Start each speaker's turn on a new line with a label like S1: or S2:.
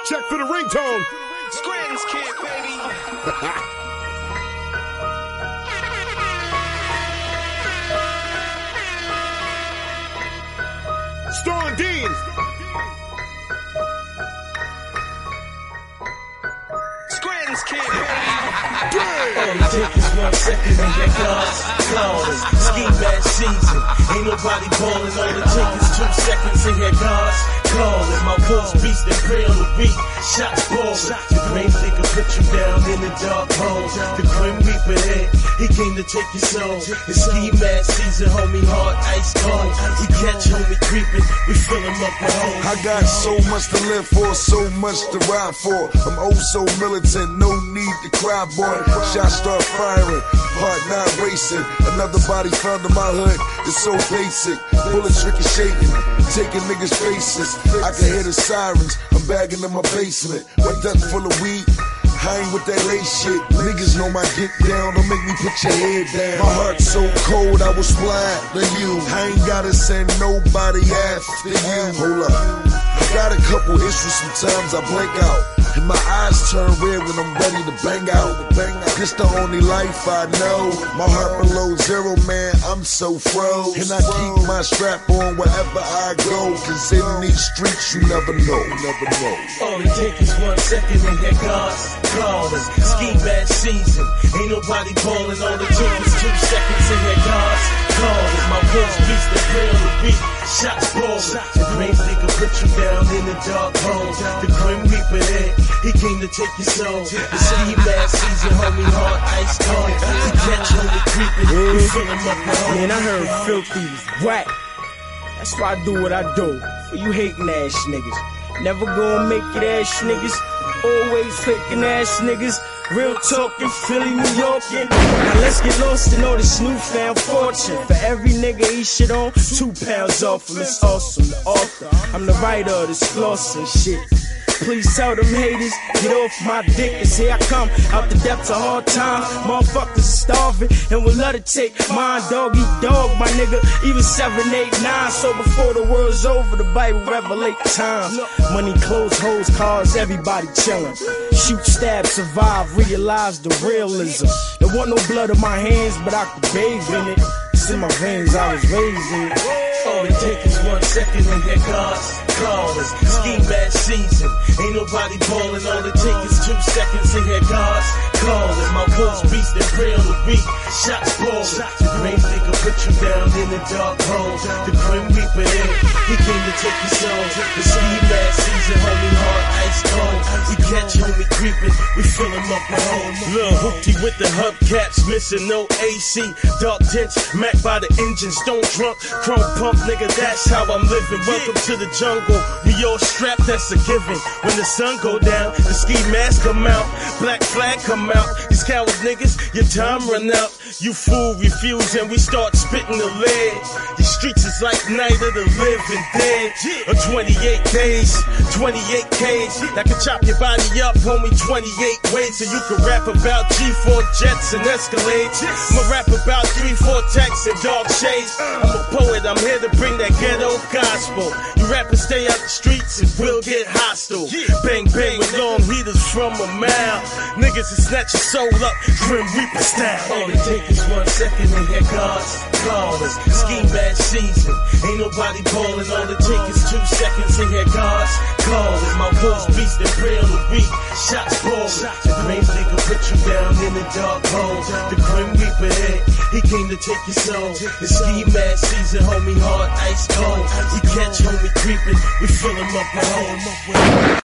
S1: Check for the ringtone.
S2: Scranton's kid, baby.
S1: Starling Dean.
S2: Scranton's kid, baby.
S3: All it takes is 1 second and your God's flawless. Ski mask season, ain't nobody ballin'. All it takes is 2 seconds and your God's calling. My pulse beast and pray on the beat, shots ballin'. The grave digger put you down in the dark hole. The grim reaper head, he came to take your soul. It's ski mask season, homie, hard ice cold. We catch homie creeping, we fill him up with hope.
S4: I got so much to live for, so much to ride for. I'm oh so militant, no need to cry, boy. Shots start firing, heart not racing. Another body found in my hood, it's so basic. Bullets ricocheting, taking niggas' faces. I can hear the sirens, I'm bagging in my basement. My duck full of weed, I ain't with that late shit. Niggas know my get down, don't make me put your head down. My heart's so cold, I was blind than you. I ain't gotta send nobody after you. Hold up, I got a couple issues, sometimes I blank out. And my eyes turn red when I'm ready to bang out. This the only life I know. My heart below zero, man, I'm so froze. And I keep my strap on wherever I go. Cause in these streets you never know.
S3: All it takes is 1 second and your God's flawless. Ski mask season, ain't nobody ballin'. All it takes is 2 seconds and your God's calling. My pulse beats the pray on the beat, shots ballin'. The grave digger put you down in the dark hole. The grim reaper head, he came to take your soul. The ski mask season, homie, hard ice cold. We catch homie creeping, we fill him up with hope.
S5: Man, I heard Filthy was whack. That's why I do what I do. For you hating ass niggas. Never gonna make it ass niggas. Always faking ass niggas. Real talking, Philly, New Yorkin'. Now let's get lost in all this newfound fortune. For every nigga he shit on, 2 pounds off him. It's awesome, the author. I'm the writer of this flossing shit. Please tell them haters, get off my dick, cause here I come, out the depths of hard times. Motherfuckers starving, and will let it take mine, dog eat dog, my nigga. Even 7, 8, 9, so before the world's over, the Bible revelate times. Money, clothes, hoes, cars, everybody chillin'. Shoot, stab, survive, realize the realism. There wasn't no blood on my hands, but I could bathe in it. It's in my veins, I was raised in it.
S3: All it takes is 1 second and your God's flawless. Ski mask season, ain't nobody ballin'. All it takes is 2 seconds and your God's calling. My pulse beast and pray on the beat, shots ballin'. The grave digger put you down in the dark hole. The grim reaper head, he came to take your soul. The ski mask season, homie, hard ice cold. We catch homie creeping, we fill him up with hope. Lil' Hoopty with the hubcaps, missing no AC. Dark tints, Mac by the engine, stone drunk, chrome pump, nigga, that's how I'm living. Welcome to the jungle, we all strapped, that's a given. When the sun go down, the ski mask come out, black flag come out. These coward niggas, your time run out. You fool refuse and we start spitting the lead. These streets is like night of the living dead. Or 28 days, 28 Ks. That can chop your body up, homie, 28 ways. So you can rap about G4 jets and Escalades. I'ma rap about 3-4 texts and dark shades. I'm a poet, I'm here to bring that ghetto gospel. You rappers stay out the streets and we'll get hostile. Bang bang with long heaters from a mile. Niggas will snatch your soul up, grim reaper style. All it takes is 1 second and your God's flawless. Ski mask season, ain't nobody ballin'. All it takes is 2 seconds and your God's calling. My pulse beast and pray on the beat, shots ballin'. The grave digger put you down in the dark hole. The grim reaper head, he came to take your soul. The ski mask season, homie, hard ice cold. We catch homie creeping, we fill him up with hope.